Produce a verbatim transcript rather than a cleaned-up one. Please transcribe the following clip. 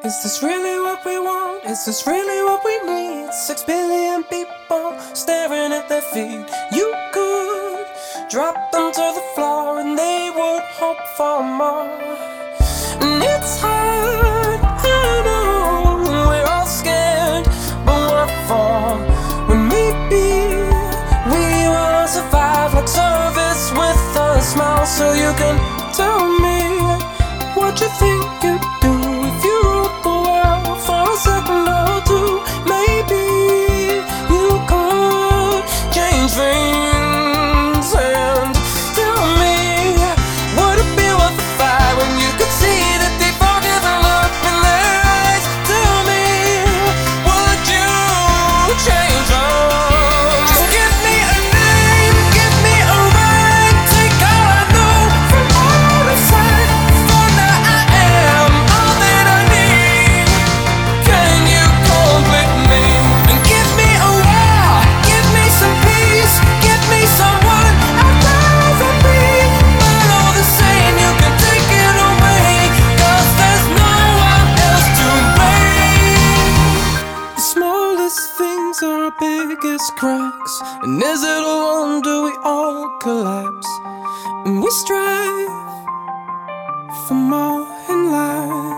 Is this really what we want? Is this really what we need? Six billion people staring at their feet. You could drop them to the floor and they would hope for more. And it's hard, I know, we're all scared, but what for? When maybe we wanna survive like service with a smile. So you can tell me what you think you'd do if you ruled the world for a second or two. Maybe you could change things and tell me, would it be worth the fight when you could see that they forget the look in their eyes? Tell me, would you change them? Just give me a name, give me a rhyme, take all I know from out of sight. For now I am all that I need. Can you complete me? And give me a war, give me some peace, give me someone I'd rather be. But all the same, you can take it away, 'cause there's no one else to blame. The smallest things are our biggest cracks, and is it a wonder we all collapse? And we strive for more in life.